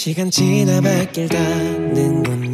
시간 지나 발길 닿는 건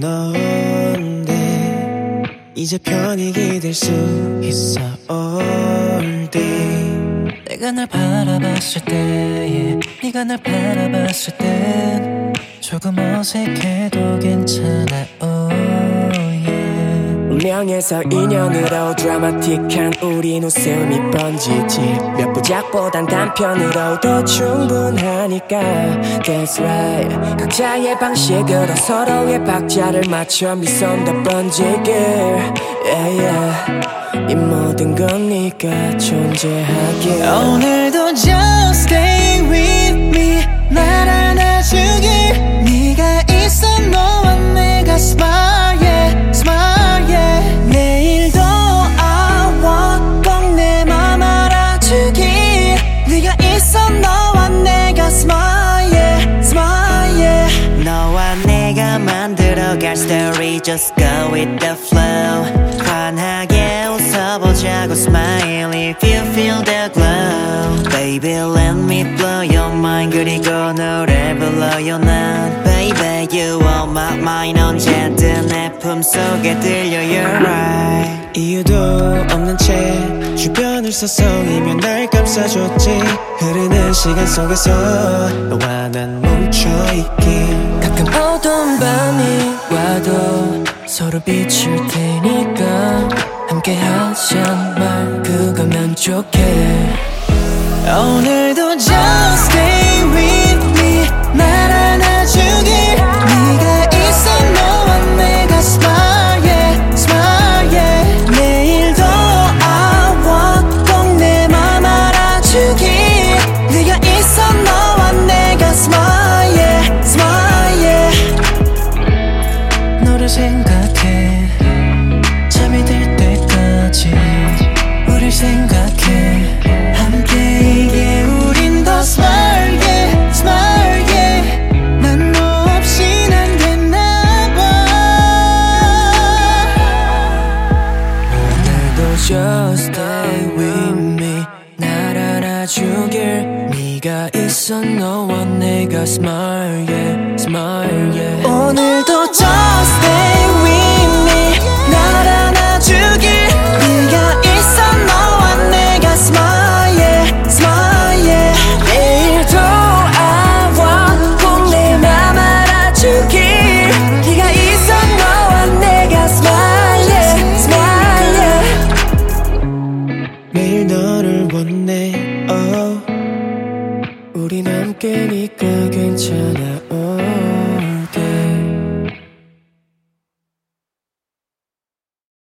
넌데 이제 편히 기댈 수 있어 all day. 내가 널 바라봤을 때 네가 날 바라봤을 땐 조금 어색해도 괜찮아 oh yeah. 운명에서 인연으로 드라마틱한 우린 웃음이 번지지 몇 부작보단 단편으로도 충분하니까 That's right. 각자의 방식으로 서로의 박자를 맞춰 미소도 번지길 yeah, yeah. 이 모든 건 네가 존재하길 오늘도 just stay with me 날 안아주길 네가 있어 너와 내가 smile yeah, smile yeah. 내일도 I want 꼭 내 맘 알아주길 네가 있어 너와 내가 smile yeah, smile yeah. 너와 내가 만들어갈 story just go with the flow 환하게 웃어보자고 smile if you feel the glow Baby let me blow your mind 그리고 노래 불러요 난 Baby you on my mind 언제든 내 품속에 들려 You're right 이유도 없는 채 주변을 서성이며 날 감싸줬지 흐르는 시간 속에서 너와 난 멈춰있길 가끔 어두운 밤이 와도 서로 비출 테니까 함께 하자 말 그거면 좋게 오늘도 just stay with me 날 안아주길 네가 있어 너와 내가 smile yeah, smile yeah. 내일도 I want 꼭 내 맘 알아주길 네가 있어 너와 내가 smile yeah, smile yeah. 너를 생각해 잠이 들 때까지 우릴 생각해 함께 이게 우린 더 smile yeah, smile yeah. 난 너 없인 안 됐나봐 오늘도 just stay with me 날 알아주길 네가 있어 너와 내가 smile yeah, smile yeah. 오늘도 just stay with me 날 안아주길 네가 있어 너와 내가 smile yeah, smile yeah. 내일도 I want 꼭 내 맘 알아주길 네가 있어 너와 내가 smile yeah, smile yeah. 매일 너를 원해 oh. 우린 함께니까 괜찮아 oh.